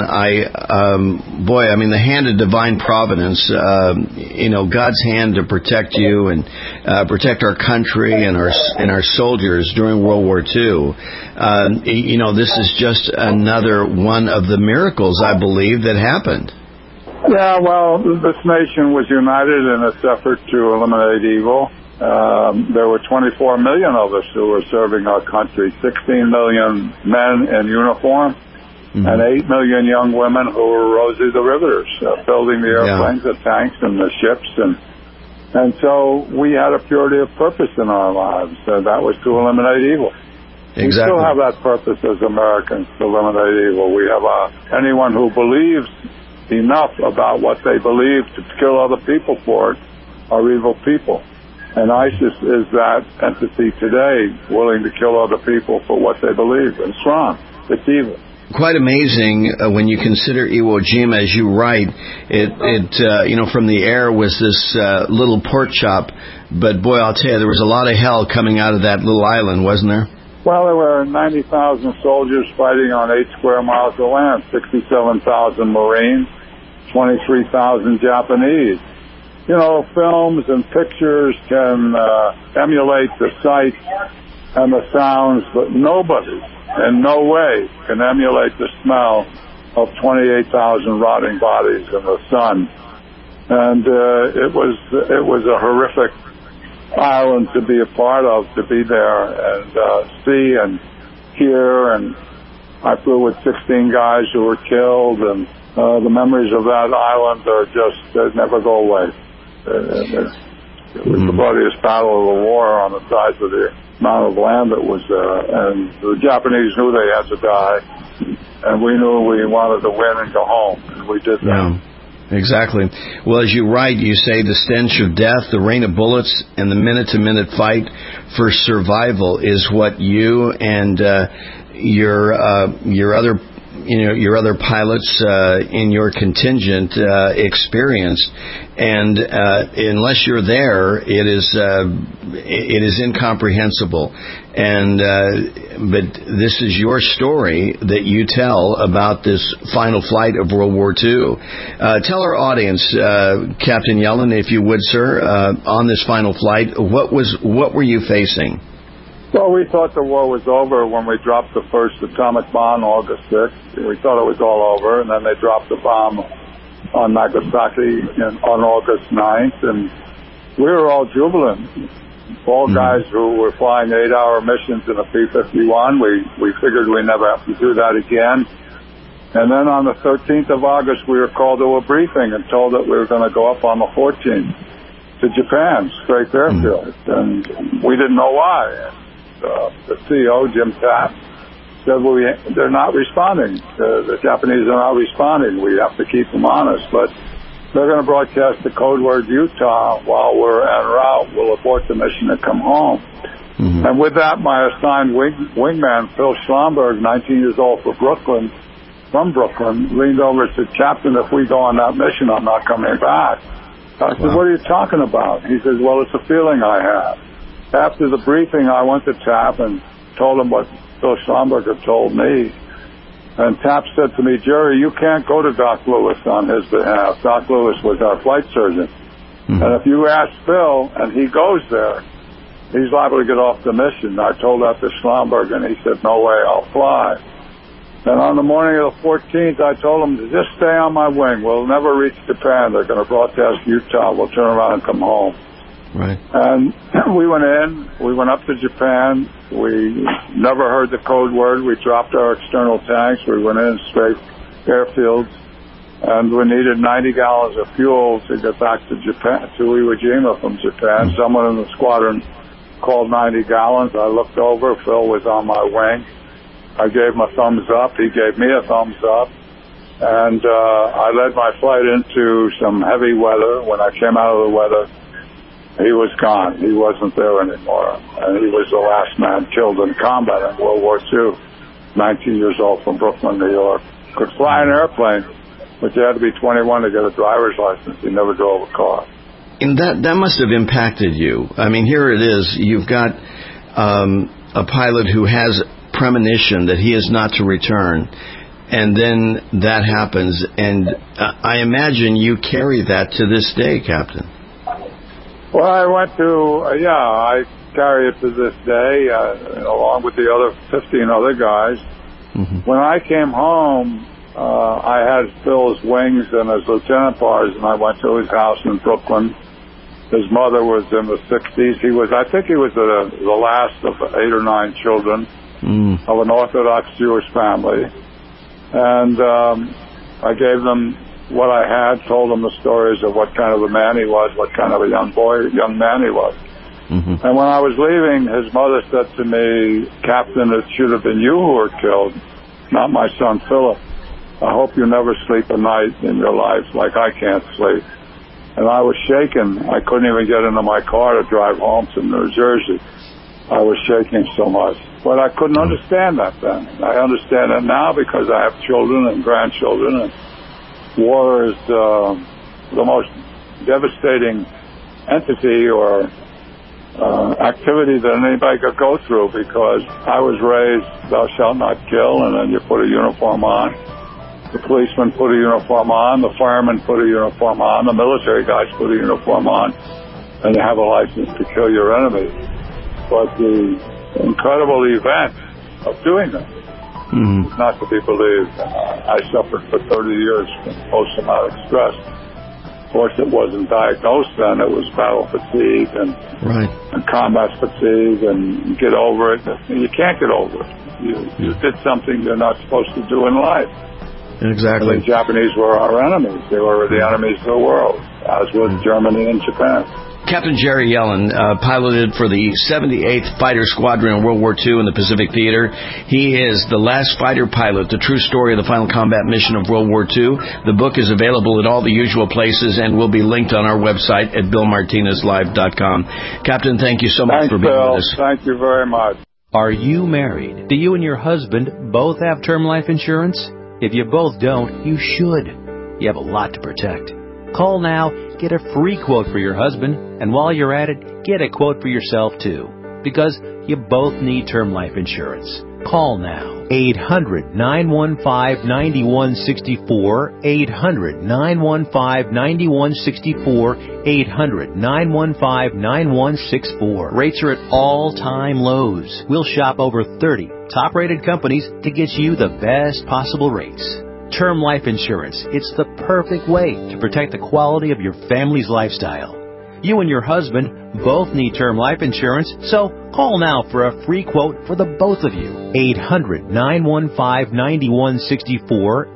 the hand of divine providence, God's hand to protect you and protect our country and our soldiers during World War II. This is just another one of the miracles, I believe, that happened. Yeah, well, this nation was united in its effort to eliminate evil. There were 24 million of us who were serving our country, 16 million men in uniform, and 8 million young women who were Rosie the Riveters, building the airplanes, the tanks, and the ships. And so we had a purity of purpose in our lives. That was to eliminate evil. Exactly. We still have that purpose as Americans, to eliminate evil. We have anyone who believes enough about what they believe to kill other people for it are evil people. And ISIS is that entity today, willing to kill other people for what they believe. And it's wrong. It's evil. Quite amazing when you consider Iwo Jima, as you write. From the air was this little pork chop. But boy, I'll tell you, there was a lot of hell coming out of that little island, wasn't there? Well, there were 90,000 soldiers fighting on 8 square miles of land, 67,000 Marines, 23,000 Japanese. Films and pictures can emulate the sights and the sounds, but nobody, in no way, can emulate the smell of 28,000 rotting bodies in the sun. And it was a horrific island to be a part of, to be there and see and hear. And I flew with 16 guys who were killed, and the memories of that island are they never go away. It was the bloodiest battle of the war on the size of the amount of land that was there. And the Japanese knew they had to die, and we knew we wanted to win and go home, and we did that. Yeah. Exactly. Well, as you write, you say the stench of death, the rain of bullets, and the minute-to-minute fight for survival is what you and your other pilots in your contingent experienced. And unless you're there, it is incomprehensible. And but this is your story that you tell about this final flight of World War II. Tell our audience, Captain Yellen, if you would, sir, on this final flight, what were you facing? Well, we thought the war was over when we dropped the first atomic bomb August 6th. We thought it was all over, and then they dropped the bomb on Nagasaki on August 9th, and we were all jubilant. All guys who were flying 8-hour missions in a P-51, we figured we'd never have to do that again. And then on the 13th of August, we were called to a briefing and told that we were going to go up on the 14th to Japan, straight airfield, and we didn't know why. The CEO, Jim Taft, said, they're not responding. The Japanese are not responding. We have to keep them honest. But they're going to broadcast the code word Utah while we're en route. We'll abort the mission and come home. And with that, my assigned wingman, Phil Schlomberg, 19 years old, for Brooklyn, from Brooklyn, leaned over and said, Captain, if we go on that mission, I'm not coming back. I said, what are you talking about? He says, well, it's a feeling I have. After the briefing, I went to TAP and told him what Bill Schlomberger told me. And TAP said to me, Jerry, you can't go to Doc Lewis on his behalf. Doc Lewis was our flight surgeon. And if you ask Bill and he goes there, he's liable to get off the mission. I told that to Schlomberger, and he said, no way, I'll fly. And on the morning of the 14th, I told him to just stay on my wing. We'll never reach Japan. They're going to broadcast Utah. We'll turn around and come home. Right. And we went in. We went up to Japan. We never heard the code word. We dropped our external tanks. We went in straight airfields. And we needed 90 gallons of fuel to get back to Japan, to Iwo Jima from Japan. Someone in the squadron called 90 gallons. I looked over. Phil was on my wing. I gave him a thumbs up. He gave me a thumbs up. And I led my flight into some heavy weather. When I came out of the weather, he was gone. He wasn't there anymore. And he was the last man killed in combat in World War II. 19 years old from Brooklyn, New York. Could fly an airplane, but you had to be 21 to get a driver's license. He never drove a car. And that must have impacted you. I mean, here it is. You've got a pilot who has premonition that he is not to return, and then that happens, and I imagine you carry that to this day, Captain. Well, I went to, I carry it to this day, along with the other 15 other guys. When I came home, I had Phil's wings and his lieutenant bars, and I went to his house in Brooklyn. His mother was in the 60s. I think he was the last of 8 or 9 children. Of an Orthodox Jewish family. And I gave them what I had, told them the stories of what kind of a man he was, what kind of a young man he was. And when I was leaving, his mother said to me, Captain, it should have been you who were killed, not my son Philip. I hope you never sleep a night in your life like I can't sleep. And I was shaken. I couldn't even get into my car to drive home to New Jersey. I was shaking so much. But I couldn't understand that then. I understand it now because I have children and grandchildren, and war is the most devastating entity or activity that anybody could go through, because I was raised, thou shalt not kill, and then you put a uniform on. The policeman put a uniform on, the fireman put a uniform on, the military guys put a uniform on, and you have a license to kill your enemy. But the incredible event of doing that is not to be believed. I suffered for 30 years from post-traumatic stress. Of course, it wasn't diagnosed then. It was battle fatigue and combat fatigue, and get over it. You can't get over it. You did something you're not supposed to do in life. Exactly. The Japanese were our enemies. They were the enemies of the world, as was Germany and Japan. Captain Jerry Yellen piloted for the 78th Fighter Squadron in World War II in the Pacific Theater. He is the last fighter pilot, the true story of the final combat mission of World War II. The book is available at all the usual places and will be linked on our website at BillMartinezLive.com. Captain, thank you so much for being with us. Thank you very much. Are you married? Do you and your husband both have term life insurance? If you both don't, you should. You have a lot to protect. Call now, get a free quote for your husband, and while you're at it, get a quote for yourself too. Because you both need term life insurance. Call now. 800-915-9164. 800-915-9164. 800-915-9164. Rates are at all-time lows. We'll shop over 30 top-rated companies to get you the best possible rates. Term life insurance. It's the perfect way to protect the quality of your family's lifestyle. You and your husband both need term life insurance, so call now for a free quote for the both of you. 800-915-9164.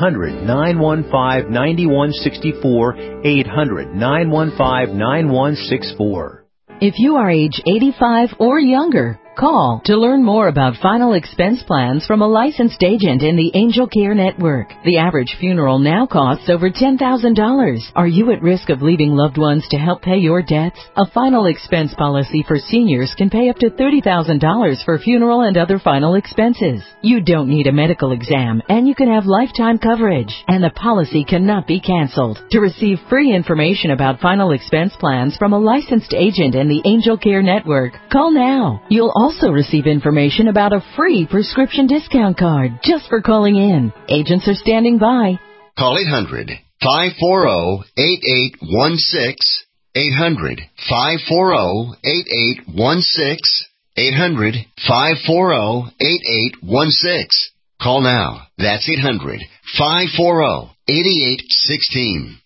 800-915-9164. 800-915-9164. If you are age 85 or younger, Call to learn more about final expense plans from a licensed agent in the Angel Care Network. The average funeral now costs over $10,000. Are you at risk of leaving loved ones to help pay your debts? A final expense policy for seniors can pay up to $30,000 for funeral and other final expenses. You don't need a medical exam, and you can have lifetime coverage, and the policy cannot be canceled. To receive free information about final expense plans from a licensed agent in the Angel Care Network, call now. You'll also receive information about a free prescription discount card just for calling in. Agents are standing by. Call 800-540-8816. 800-540-8816. 800-540-8816. Call now. That's 800-540-8816.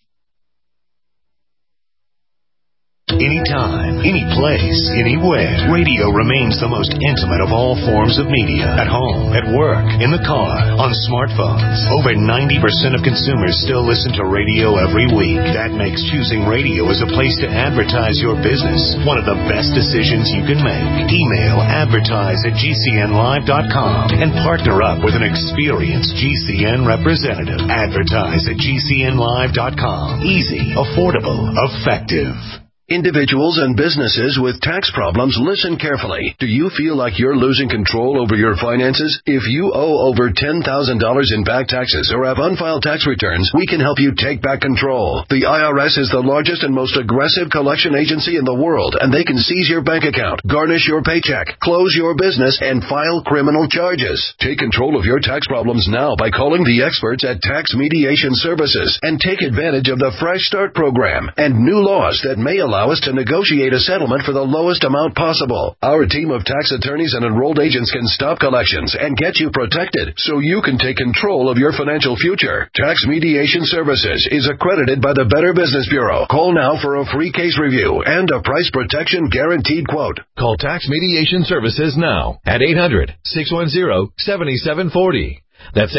Anytime, any place, anywhere, radio remains the most intimate of all forms of media. At home, at work, in the car, on smartphones. Over 90% of consumers still listen to radio every week. That makes choosing radio as a place to advertise your business one of the best decisions you can make. Email advertise@gcnlive.com and partner up with an experienced GCN representative. Advertise@gcnlive.com. Easy, affordable, effective. Individuals and businesses with tax problems, listen carefully. Do you feel like you're losing control over your finances? If you owe over $10,000 in back taxes or have unfiled tax returns, we can help you take back control. The IRS is the largest and most aggressive collection agency in the world, and they can seize your bank account, garnish your paycheck, close your business, and file criminal charges. Take control of your tax problems now by calling the experts at Tax Mediation Services and take advantage of the Fresh Start program and new laws that may allow us to negotiate a settlement for the lowest amount possible. Our team of tax attorneys and enrolled agents can stop collections and get you protected so you can take control of your financial future. Tax Mediation Services is accredited by the Better Business Bureau. Call now for a free case review and a price protection guaranteed quote. Call Tax Mediation Services now at 800-610-7740. That's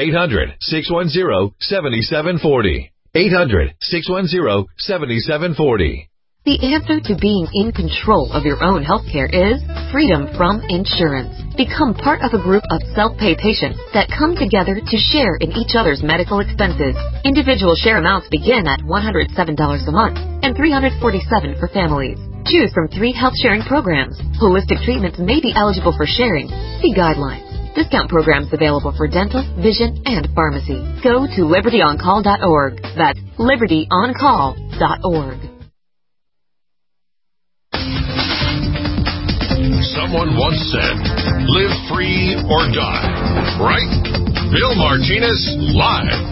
800-610-7740. 800-610-7740. The answer to being in control of your own healthcare is freedom from insurance. Become part of a group of self-pay patients that come together to share in each other's medical expenses. Individual share amounts begin at $107 a month and $347 for families. Choose from 3 health-sharing programs. Holistic treatments may be eligible for sharing. See guidelines. Discount programs available for dental, vision, and pharmacy. Go to libertyoncall.org. That's libertyoncall.org. Someone once said, live free or die. Right? Bill Martinez, live.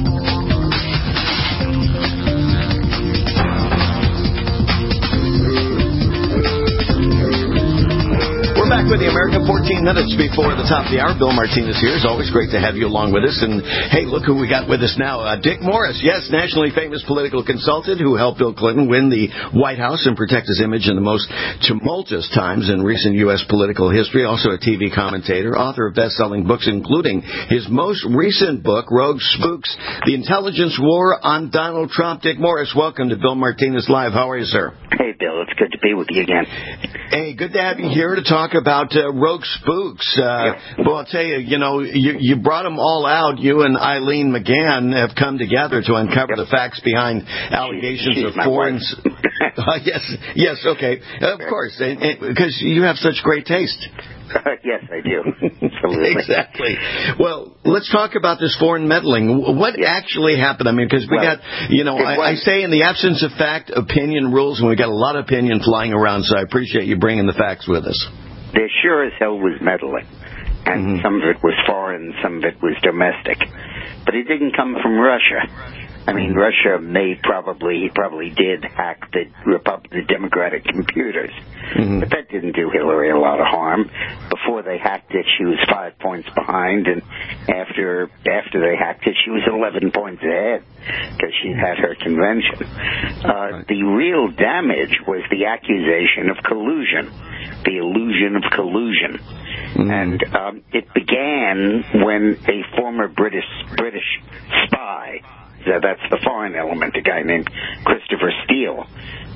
We're back with the America 14 minutes before the top of the hour. Bill Martinez here. It's always great to have you along with us. And, hey, look who we got with us now. Dick Morris, yes, nationally famous political consultant who helped Bill Clinton win the White House and protect his image in the most tumultuous times in recent U.S. political history. Also a TV commentator, author of best-selling books, including his most recent book, Rogue Spooks, The Intelligence War on Donald Trump. Dick Morris, welcome to Bill Martinez Live. How are you, sir? Hey, Bill. It's good to be with you again. Hey, good to have you here to talk about Rogue Spooks. Well, I'll tell you, you brought them all out. You and Eileen McGann have come together to uncover the facts behind allegations of foreign... yes, okay. Of course, because you have such great taste. Yes, I do. Absolutely. Exactly. Well, let's talk about this foreign meddling. What actually happened? I mean, because we got, I say in the absence of fact, opinion rules, and we got a lot of opinion flying around, so I appreciate you bringing the facts with us. There sure as hell was meddling. And some of it was foreign, some of it was domestic. But it didn't come from Russia. I mean, Russia probably did hack the Democratic computers. But that didn't do Hillary a lot of harm. Before they hacked it, she was 5 points behind, and after they hacked it, she was 11 points ahead because she had her convention. The real damage was the accusation of collusion, the illusion of collusion. And it began when a former British spy, that's the foreign element, a guy named Christopher Steele,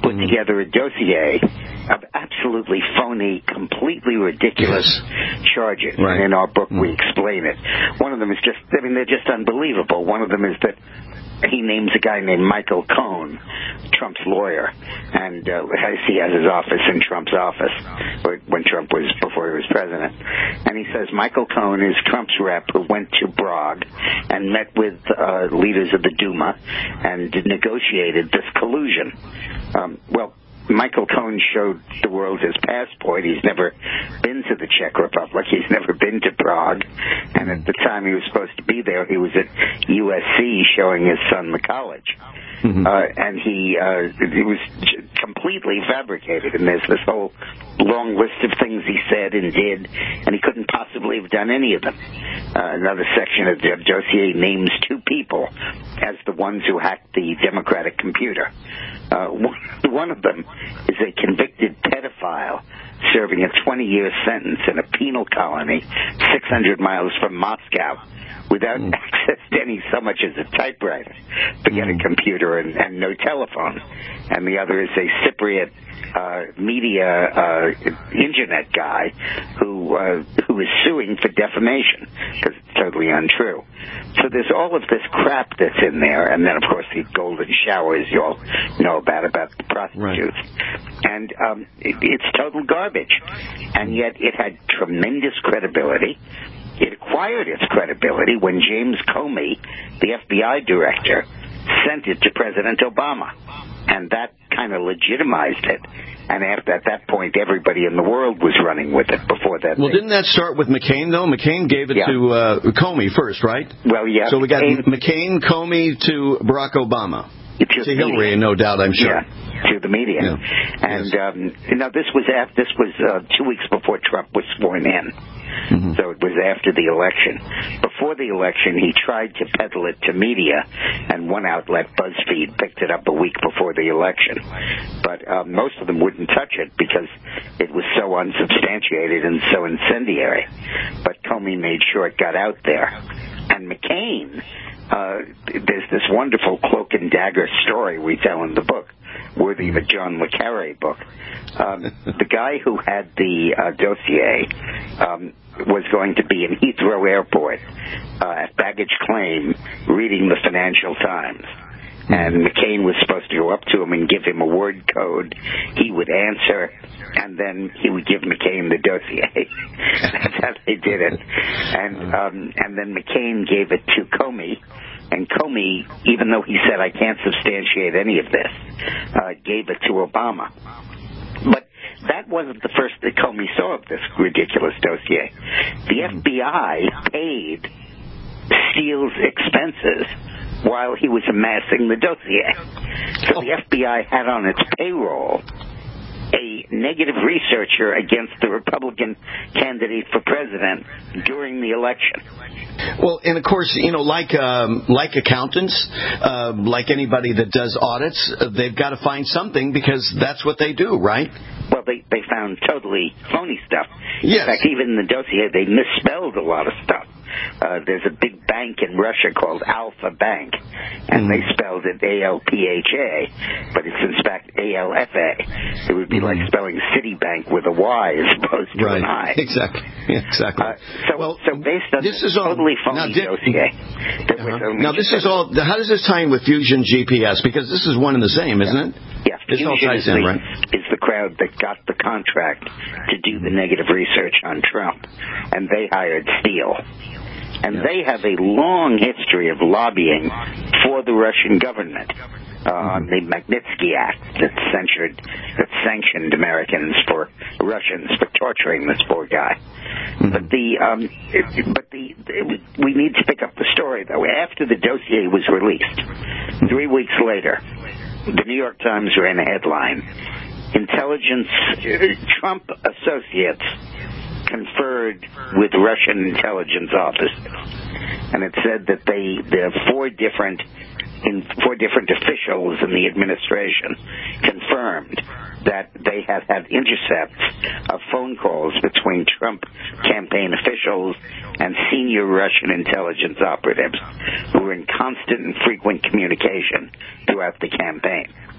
put together a dossier of absolutely phony, completely ridiculous charges. Right. And in our book, we explain it. One of them is they're just unbelievable. One of them is that he names a guy named Michael Cohen, Trump's lawyer, and he has his office in Trump's office before he was president. And he says Michael Cohen is Trump's rep who went to Prague and met with leaders of the Duma and negotiated this collusion. Michael Cohen showed the world his passport. He's never been to the Czech Republic. He's never been to Prague. And at the time he was supposed to be there, he was at USC showing his son the college. And he was completely fabricated. And there's this whole long list of things he said and did, and he couldn't possibly have done any of them. Another section of the dossier names two people as the ones who hacked the Democratic computer. One of them is a convicted pedophile serving a 20-year sentence in a penal colony 600 miles from Moscow without access to so much as a typewriter, forget a computer and no telephone. And the other is a Cypriot media internet guy who is suing for defamation because it's totally untrue. So there's all of this crap that's in there, and then of course the golden showers you all know about the prostitutes, and it's total garbage. And yet it had tremendous credibility. It acquired its credibility when James Comey, the FBI director, sent it to President Obama. And that kind of legitimized it. And at that point, everybody in the world was running with it before that. Well, didn't that start with McCain, though? McCain gave it to Comey first, right? Well, yeah. So we got McCain, Comey to Barack Obama. To Hillary, no doubt, I'm sure. Yeah, to the media. Yeah. And, this was 2 weeks before Trump was sworn in. So it was after the election. Before the election, he tried to peddle it to media, and one outlet, BuzzFeed, picked it up a week before the election. But most of them wouldn't touch it because it was so unsubstantiated and so incendiary. But Comey made sure it got out there. And McCain, there's this wonderful cloak and dagger story we tell in the book, worthy of a John le Carre book. The guy who had the dossier was going to be in Heathrow Airport at baggage claim reading the Financial Times. And McCain was supposed to go up to him and give him a word code. He would answer, and then he would give McCain the dossier. That's how they did it. And then McCain gave it to Comey. And Comey, even though he said, I can't substantiate any of this, gave it to Obama. But that wasn't the first that Comey saw of this ridiculous dossier. The FBI paid Steele's expenses while he was amassing the dossier. So the FBI had on its payroll a negative researcher against the Republican candidate for president during the election. Well, and of course, like accountants, like anybody that does audits, they've got to find something because that's what they do, right? Well, they found totally phony stuff. Yes. In fact, even in the dossier, they misspelled a lot of stuff. There's a big bank in Russia called Alpha Bank, and they spelled it ALPHA, but it's in fact ALFA. It would be like spelling Citibank with a Y as opposed to an I. Exactly. So based on this totally phony dossier. Now, this is all. How does this tie in with Fusion GPS? Because this is one and the same, isn't it? Yeah, this all ties in, right? Is the crowd that got the contract to do the negative research on Trump, and they hired Steele. And they have a long history of lobbying for the Russian government on the Magnitsky Act that sanctioned Russians for torturing this poor guy. But we need to pick up the story though. After the dossier was released, 3 weeks later, the New York Times ran a headline: Trump associates conferred with Russian intelligence officers, and it said that there are four different officials in the administration confirmed that they have had intercepts of phone calls between Trump campaign officials and senior Russian intelligence operatives who were in constant and frequent communication throughout the campaign.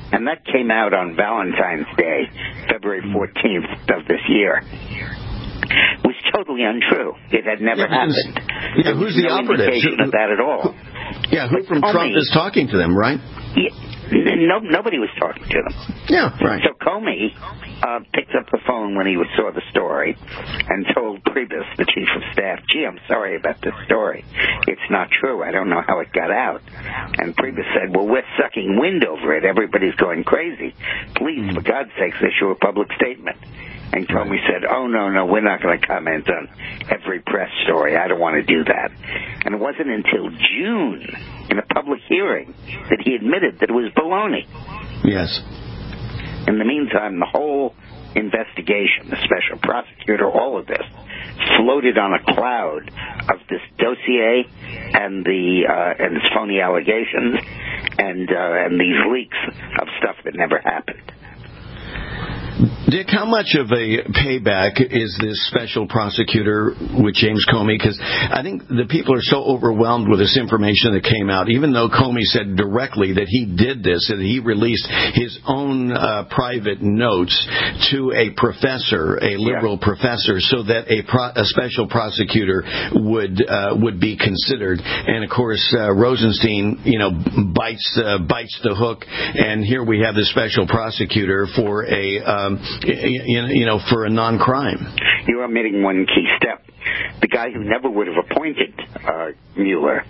And that came out on Valentine's Day, February 14th of this year. Was totally untrue. It had never happened. Yeah, who's the operative? Indication of that at all. Yeah, who from Trump is talking to them, right? Yeah, nobody was talking to them. Yeah, right. So Comey picked up the phone when he saw the story and told Priebus, the chief of staff, gee, I'm sorry about this story. It's not true. I don't know how it got out. And Priebus said, well, we're sucking wind over it. Everybody's going crazy. Please, for God's sakes, issue a public statement. And Comey said, oh, no, we're not going to comment on every press story. I don't want to do that. And it wasn't until June, in a public hearing, that he admitted that it was baloney. Yes. In the meantime, the whole investigation, the special prosecutor, all of this, floated on a cloud of this dossier and its phony allegations and these leaks of stuff that never happened. Dick, how much of a payback is this special prosecutor with James Comey? Because I think the people are so overwhelmed with this information that came out, even though Comey said directly that he did this, that he released his own private notes to a professor, a liberal professor, so that a special prosecutor would be considered. And, of course, Rosenstein, bites the hook, and here we have the special prosecutor for for a non-crime. You're omitting one key step. The guy who never would have appointed Mueller,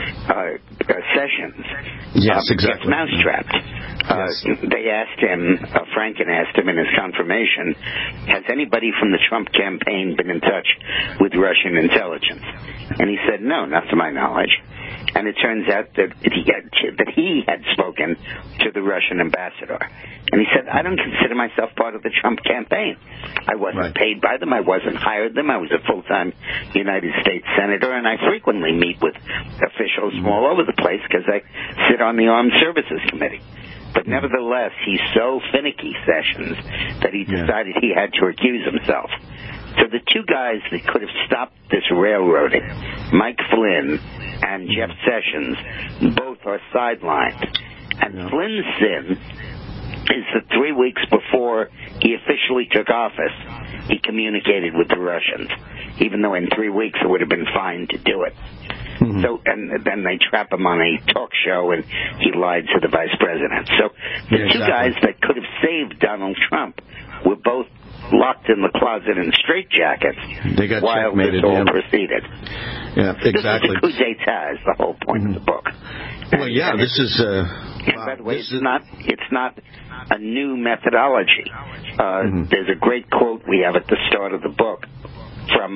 Sessions, yes, exactly. gets mousetrapped. They asked him, Franken asked him in his confirmation, has anybody from the Trump campaign been in touch with Russian intelligence? And he said, no, not to my knowledge. And it turns out that he had spoken to the Russian ambassador. And he said, I don't consider myself part of the Trump campaign. I wasn't paid by them. I wasn't hired them. I was a full-time United States senator, and I frequently meet with officials from all over the place because I sit on the Armed Services Committee. But nevertheless, he's so finicky, Sessions, that he decided he had to recuse himself. So the two guys that could have stopped this railroading, Mike Flynn and Jeff Sessions, both are sidelined. And Flynn's sin is that 3 weeks before he officially took office, he communicated with the Russians, even though in 3 weeks it would have been fine to do it. So, and then they trap him on a talk show, and he lied to the vice president. So the two guys that could have saved Donald Trump were both locked in the closet in straitjackets while this all proceeded. Yeah, exactly. This is a coup d'etat is the whole point of the book. Well, and this is... and by the way, it's not a new methodology. There's a great quote we have at the start of the book from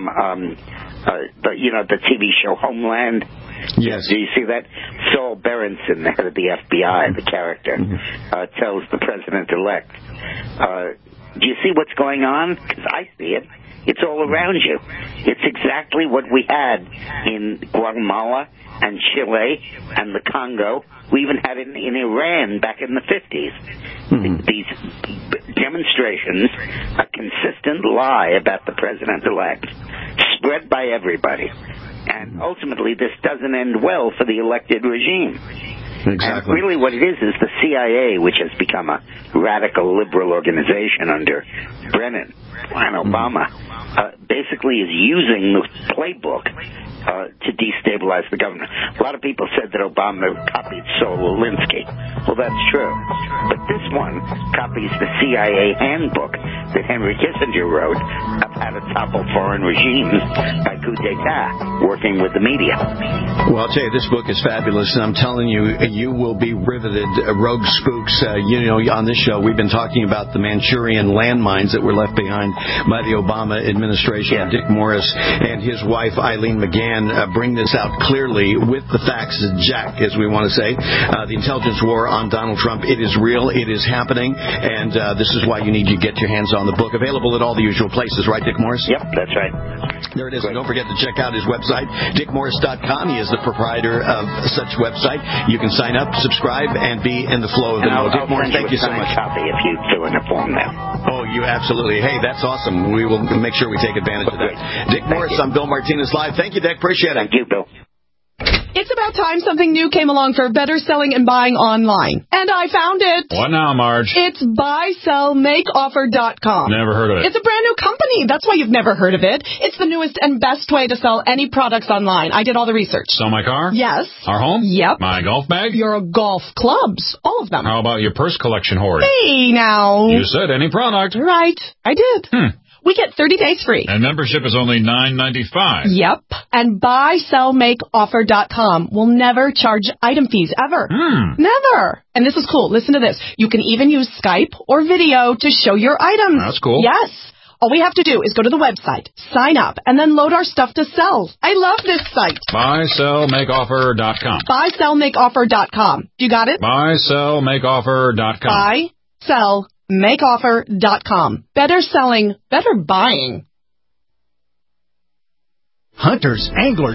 the TV show Homeland. Yes. Do you see that? Saul Berenson, the head of the FBI, the character, tells the president-elect, do you see what's going on? Because I see it. It's all around you. It's exactly what we had in Guatemala and Chile and the Congo. We even had it in Iran back in the 50s. These demonstrations, a consistent lie about the president-elect, spread by everybody. And ultimately, this doesn't end well for the elected regime. Exactly. And really what it is the CIA, which has become a radical liberal organization under Brennan and Obama, basically is using the playbook to destabilize the government. A lot of people said that Obama copied Saul Alinsky. Well, that's true. But this one copies the CIA handbook that Henry Kissinger wrote of how to topple foreign regimes by coup d'etat, working with the media. Well, I'll tell you, this book is fabulous, and I'm telling you, you will be riveted. Rogue Spooks, on this show, we've been talking about the Manchurian landmines that were left behind by the Obama administration. Yeah. Dick Morris and his wife, Eileen McGann, bring this out clearly with the facts, Jack, as we want to say. The intelligence war on Donald Trump, it is real, it is happening, and this is why you need to get your hands on the book. Available at all the usual places, right, Dick Morris? Yep, that's right. There it is. And don't forget to check out his website, dickmorris.com. He is the proprietor of such website. You can sign up, subscribe, and be in the flow of the know. Dick Morris, thank you so much. Copy if you fill in a form there. Oh, you absolutely. Hey, that's awesome. We will make sure we take advantage of that. Dick Morris, I'm Bill Martinez Live. Thank you, Dick. Appreciate it. Thank you, Bill. It's about time something new came along for better selling and buying online. And I found it. What now, Marge? It's buysellmakeoffer.com. Never heard of it. It's a brand new company. That's why you've never heard of it. It's the newest and best way to sell any products online. I did all the research. Sell my car? Yes. Our home? Yep. My golf bag? Your golf clubs. All of them. How about your purse collection hoard? Hey, now. You said any product. Right. I did. We get 30 days free. And membership is only $9.95. Yep. And buysellmakeoffer.com will never charge item fees ever. Never. And this is cool. Listen to this. You can even use Skype or video to show your items. That's cool. Yes. All we have to do is go to the website, sign up, and then load our stuff to sell. I love this site. Buysellmakeoffer.com. Buysellmakeoffer.com. You got it? Buysellmakeoffer.com. Buysellmakeoffer.com. Better selling, better buying. Hunters, anglers,